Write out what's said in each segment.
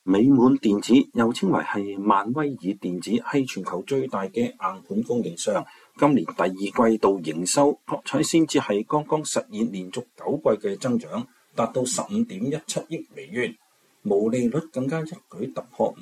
美滿電子又稱為係萬威爾電子，係全球最大嘅硬盤供應商。今年第二季度營收確彩先至係剛剛實現連續9季嘅增長，達到15.17億美元，毛利率更加一舉突破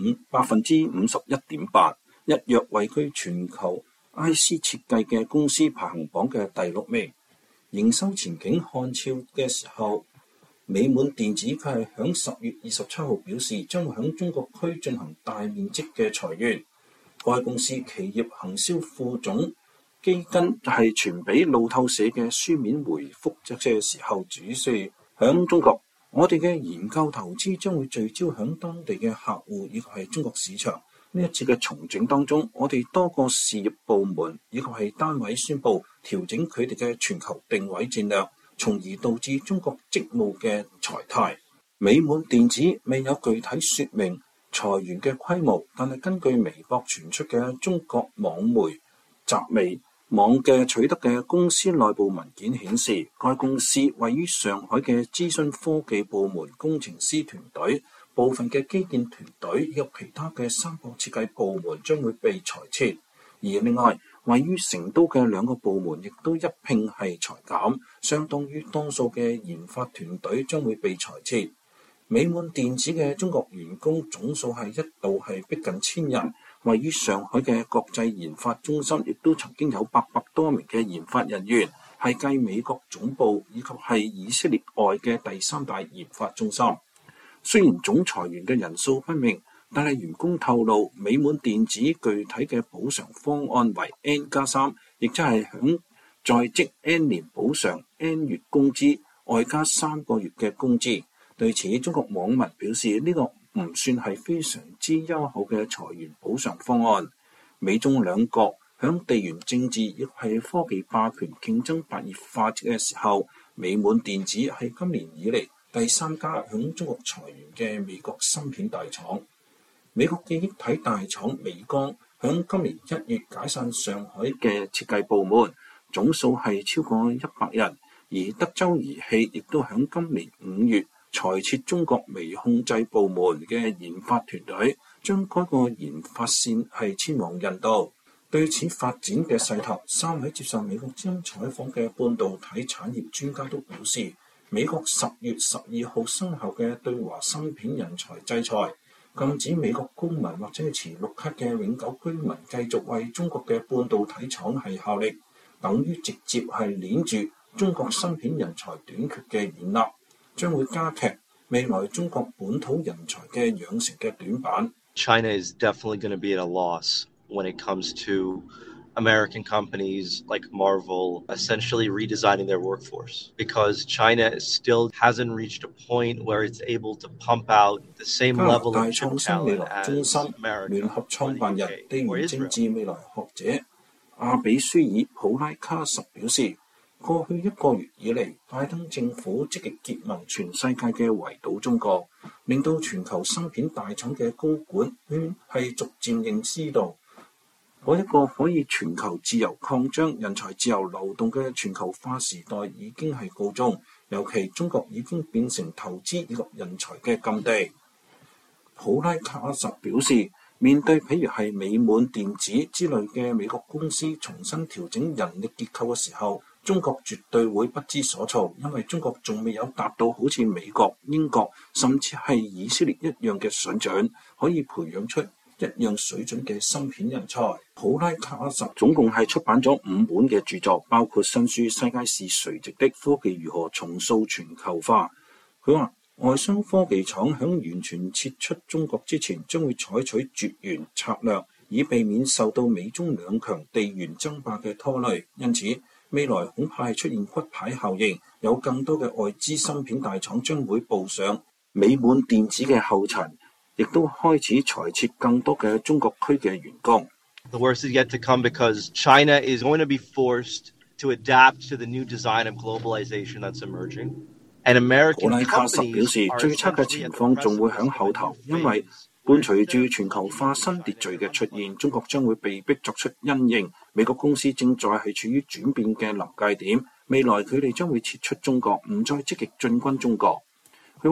51.8%，一躍位居全球 IC 設計嘅公司排行榜嘅第6位。營收前景看俏嘅時候，美滿電子佢係響10月27號表示，將會響中國區進行大面積嘅裁員。該公司企業行銷副總基根係傳俾路透社嘅書面回覆嘅時候指出，響中國，我哋嘅研究投資將會聚焦響當地嘅客戶以及係中國市場。呢一次嘅重整當中，我哋多個事業部門以及係單位宣布調整佢哋嘅全球定位戰略，從而導致中國職務嘅裁汰。美滿電子未有具體說明裁員嘅規模，但係根據微博傳出嘅中國網媒集微網嘅取得嘅公司內部文件顯示，該公司位於上海嘅諮詢科技部門工程師團隊、部分嘅基建團隊以及其他嘅三個設計部門將會被裁撤，而另外位於成都嘅2個部門亦都一併係裁減，相當於多數嘅研發團隊將會被裁撤。美滿電子嘅中國員工總數係一度係逼近1000人，位於上海嘅國際研發中心亦都曾經有800多名嘅研發人員，係繼美國總部以及係以色列外嘅第3大研發中心。雖然總裁員嘅人數不明，但係員工透露，美滿電子具體嘅補償方案為 N+3， 亦即係響在職 N 年補償 N 月工資，外加3個月嘅工資。對此，中國網民表示呢個唔算係非常之優厚嘅裁員補償方案。美中兩國響地緣政治亦係科技霸權競爭白熱化嘅時候，美滿電子係今年以嚟第3家響中國裁員嘅美國芯片大廠。美國記憶體大廠美光響今年1月解散上海嘅設計部門，總數係超過100人，而德州儀器亦都響今年5月裁撤中國微控制部門嘅研發團隊，將該個研發線係遷往印度。對此發展嘅勢頭，3位接受美國之音採訪嘅半導體產業專家都表示，美國10月12號生效嘅對華芯片人才制裁，禁止美國公民或者係持綠卡嘅永久居民繼續為中國嘅半導體廠係效力，等於直接係鏈住中國芯片人才短缺嘅軟肋，將會加劇未來中國本土人才嘅養成嘅短板。 China is definitely going to be at a loss when it comes to American companies like Marvel essentially redesigning their workforce, because China still hasn't reached a point where it's able to pump out the same level of chip talent as America 聯合創辦人、地緣政治未來學者阿比舒爾普拉卡什表示，過去1個月以嚟，拜登政府積極結盟全世界嘅圍堵中國，令到全球芯片大廠嘅高管圈係逐漸認知到，嗰一個可以全球自由擴張、人才自由流動嘅全球化時代已經係告終，尤其中國已經變成投資以及人才嘅禁地。普拉卡什表示，面對譬如係美滿電子之類嘅美國公司重新調整人力結構嘅時候，中國絕對會不知所措，因為中國仲未有達到好似美國、英國甚至係以色列一樣嘅水準，可以培養出一樣水準嘅芯片人才。普拉卡什總共係出版咗5本嘅著作，包括新書《世界是垂直的：科技如何重塑全球化》。佢話，外商科技廠響完全撤出中國之前，將會採取絕緣策略，以避免受到美中兩強地緣爭霸嘅拖累。因此，未來恐怕係出現骨牌效應，有更多嘅外資芯片大廠將會步上美滿電子嘅後塵，亦都開始裁撤更多嘅中國區嘅員工。 The worst is yet to come because China is going to be forced to adapt to the new design of globalization that's emerging. And American 普拉卡什表示，最差嘅情況仲會響後頭，因為伴隨住全球化新秩序嘅出現，中國將會被迫作出因應。美國公司正在係處於轉變嘅臨界點，未來佢哋將會撤出中國，唔再積極進軍中國。佢話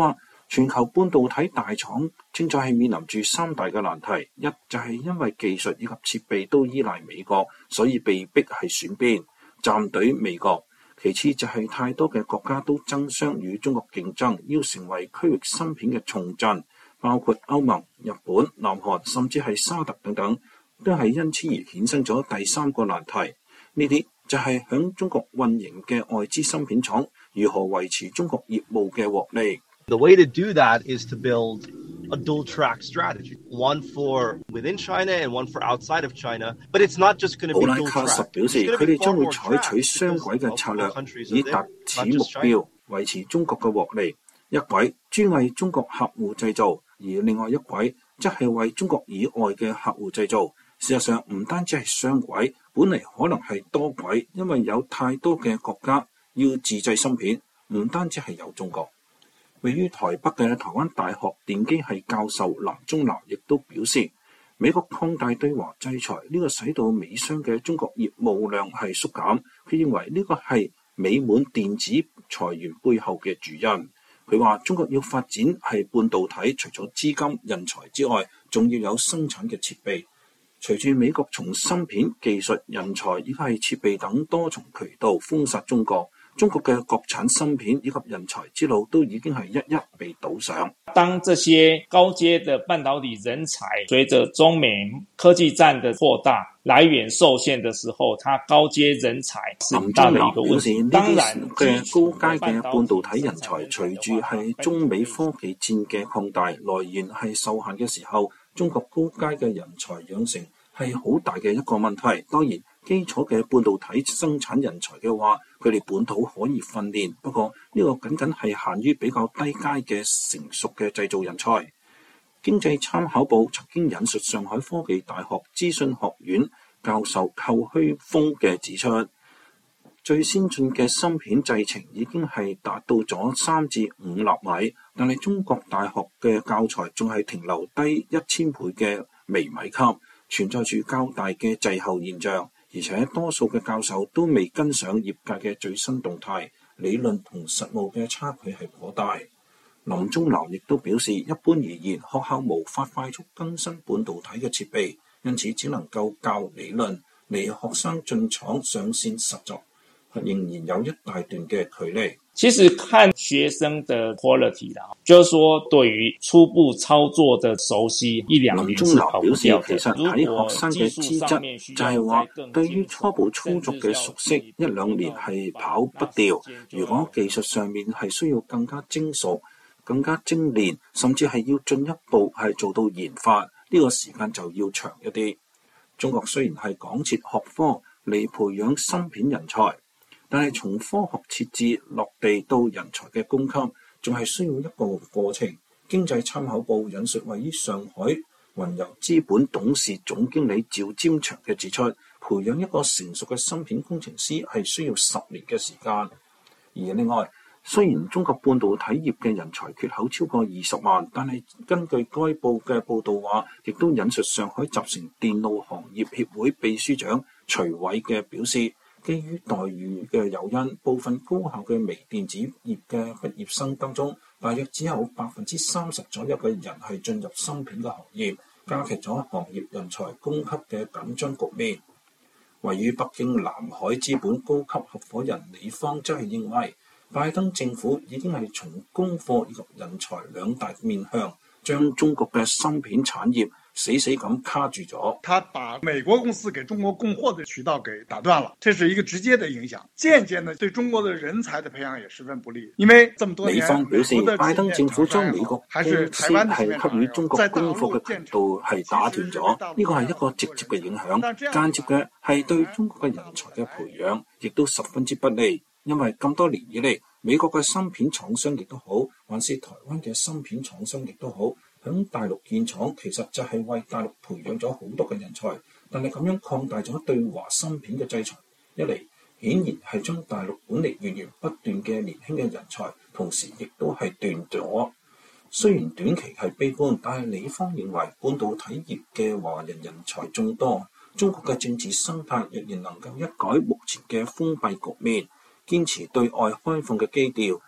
全球半導體大廠正在係面臨住三大嘅難題，一就係因為技術以及設備都依賴美國，所以被逼係選邊站隊美國。其次就係太多嘅國家都爭相與中國競爭，要成為區域芯片嘅重鎮，包括歐盟、日本、南韓，甚至係沙特等等，都係因此而衍生咗第三個難題。呢啲就係響中國運營嘅外資芯片廠如何維持中國業務嘅獲利。 The way to do that is to build a dual-track strategy, one for within China and one for outside of China. But it's not just going to be dual-track. 奧拉卡什表示，佢哋將會採取雙軌嘅策略，以達此目標，維持中國嘅獲利。一軌專為中國客戶製造，而另外一軌則係為中國以外嘅客戶製造。事實上，唔單止係雙軌，本嚟可能係多軌，因為有太多嘅國家要自製芯片，唔單止係有中國。位於台北嘅台灣大學電機系教授林宗南亦都表示，美國擴大對華制裁，呢個使到美商嘅中國業務量係縮減。佢認為呢個係美滿電子裁員背後嘅主因。佢話中國要發展係半導體，除咗資金人才之外，仲要有生產嘅設備。隨住美國從芯片、技術、人才以及係設備等多重渠道封殺中國，中國嘅國產芯片以及人才之路都已經係一一被堵上。 當這些高階的半導體人才隨着中美科技戰的擴大，來源受限的時候，它高階人才是很大的一個問題。當然嘅高階嘅半導體人才隨住係中美科技戰嘅擴大，來源係受限嘅時候，中國高階嘅人才養成係好大嘅一個問題。當然基礎嘅半導體生產人才嘅話，佢哋本土可以訓練，不過呢個僅僅係限於比較低階嘅成熟嘅製造人才。經濟參考報曾經引述上海科技大學資訊學院教授寇虛峰嘅指出，最先進嘅芯片製程已經係達到咗3至5納米，但係中國大學嘅教材仲係停留低1000倍嘅微米級，存在住較大嘅滯後現象。而且多數嘅教授都未跟上業界嘅最新動態，理論同實務嘅差距係頗大。林宗南亦都表示，一般而言，學校無法快速更新半導體嘅設備，因此只能夠教理論，離學生進廠上線實習仍然有一大段嘅距離。 其實看學生的 quality 啦，就是說對於初步操作的熟悉1-2年是跑不掉的。 其實睇學生嘅資質就係話，對於初步操作嘅熟悉1-2年係跑不掉。如果技術上面係需要更加精熟、更加精練，甚至係要進一步係做到研發，呢個時間就要長一啲。中國雖然係港設學科嚟培養芯片人才，但係從科學設置落地到人才嘅供給，仲係需要一個過程。經濟參考報引述位於上海雲遊資本董事總經理趙占祥嘅指出，培養一個成熟嘅芯片工程師係需要10年嘅時間。而另外，雖然中國半導體業嘅人才缺口超過20萬，但係根據該報嘅報導話，亦都引述上海集成電路行業協會秘書長徐偉嘅表示，基於待遇嘅誘因，部分高校嘅微電子業嘅畢業生當中，大約只有30%左右嘅人係進入芯片嘅行業，加劇咗行業人才供給嘅緊張局面。位於北京南海資本高級合夥人李方則係認為，拜登政府已經係從供貨以及人才兩大面向，將中國嘅芯片產業死死咁卡住咗。 他把美國公司給中國供貨的渠道給打斷了，這是一個直接的影響。間接呢，對中國的人才的培養也十分不利。因為這麼多年， 李方表示，拜登政府將美國公司係給予中國供貨嘅渠道係打斷咗，呢個係一個直接嘅影響。間接嘅係對中國嘅人才嘅培養，亦都十分之不利。因為咁多年以嚟，美國嘅芯片廠商亦都好，還是台灣嘅芯片廠商亦都好，響大陸建廠其實就係為大陸培養咗好多嘅人才，但係咁樣擴大咗對華芯片嘅制裁，一嚟顯然係將大陸本嚟源源不斷嘅年輕嘅人才，同時亦都係斷咗。雖然短期係悲觀，但係李方認為半導體業嘅華人人才眾多，中國嘅政治生態若然能夠一改目前嘅封閉局面，堅持對外開放嘅基調，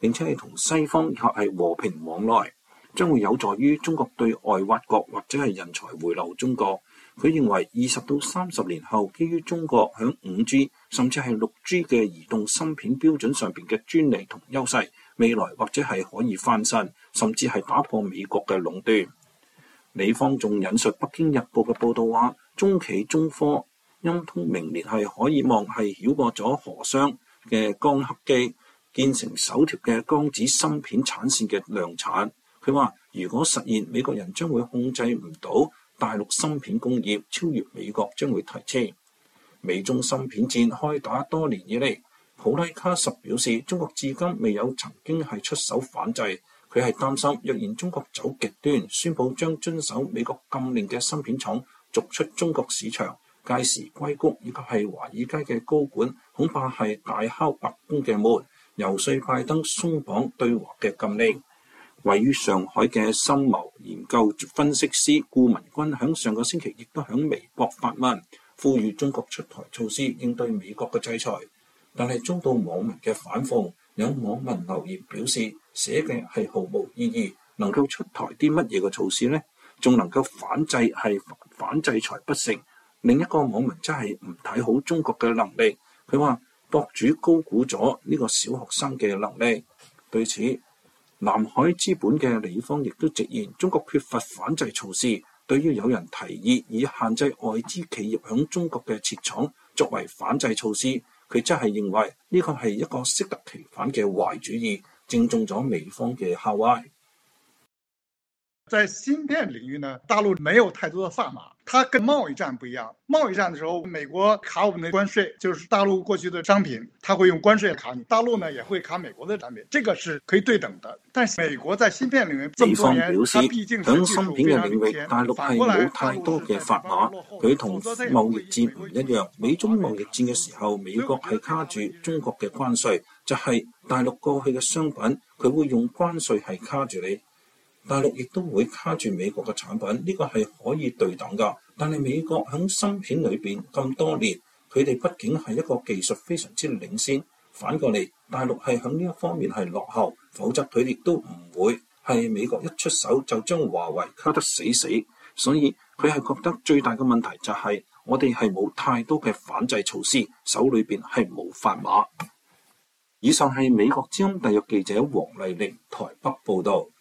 並且係同西方以及係和平往來，將會有助於中國對外挖角或者係人才回流中國。佢認為20到30年後，基於中國響 5G 甚至係 6G 嘅移動芯片標準上邊嘅專利同優勢，未來或者係可以翻身，甚至係打破美國嘅壟斷。李方仲引述北京日報嘅報導話，中企中科鑫通明年係可以望係繞過咗河商嘅光刻機，建成首條嘅光子芯片產線嘅量產。佢話如果實現，美國人將會控制唔到大陸芯片工業，超越美國將會提車。美中芯片戰開打多年以嚟，普拉卡什表示，中國至今未有曾經係出手反制。佢係擔心，若然中國走極端，宣布將遵守美國禁令嘅芯片廠逐出中國市場，屆時硅谷以及係華爾街嘅高管恐怕係大敲白宮嘅門，遊說拜登鬆綁對華嘅禁令。位於上海嘅深謀研究分析師顧文軍響上個星期亦都響微博發文，呼籲中國出台措施應對美國嘅制裁，但係遭到網民嘅反諷。有網民留言表示，寫嘅係毫無意義，能夠出台啲乜嘢嘅措施呢？仲能夠反制裁不成？另一個網民真係唔睇好中國嘅能力，佢話博主高估咗呢個小學生嘅能力。對此，南海資本嘅李方亦都直言，中國缺乏反制措施。對於有人提議以限制外資企業響中國嘅設廠作為反制措施，佢真係認為呢個係一個適得其反嘅壞主意，正中咗美方嘅下懷。 在芯片領域呢，大陸沒有太多的砝碼，它跟貿易戰不一樣。貿易戰的時候，美國卡我們的關稅，就是大陸過去的商品，它會用關稅卡你，大陸呢也會卡美國的產品，這個是可以對等的。但是美國在芯片領域這麼多年，它畢竟是技術非常領先， 大陸係冇太多嘅砝碼，佢同貿易戰唔一樣。美中貿易戰嘅時候，美國係卡住中國嘅關稅，就係大陸過去嘅商品，佢會用關稅係卡住你。大陸亦都會卡住美國嘅產品，呢個係可以對等㗎。但係美國喺芯片裏邊咁多年，佢哋畢竟係一個技術非常之領先。反過嚟，大陸係喺呢一方面係落後，否則佢哋都唔會係美國一出手就將華為卡得死死。所以佢係覺得最大嘅問題就係我哋係冇太多嘅反制措施，手裏邊係冇砝碼。以上係美國之音特約記者黃麗玲台北報導。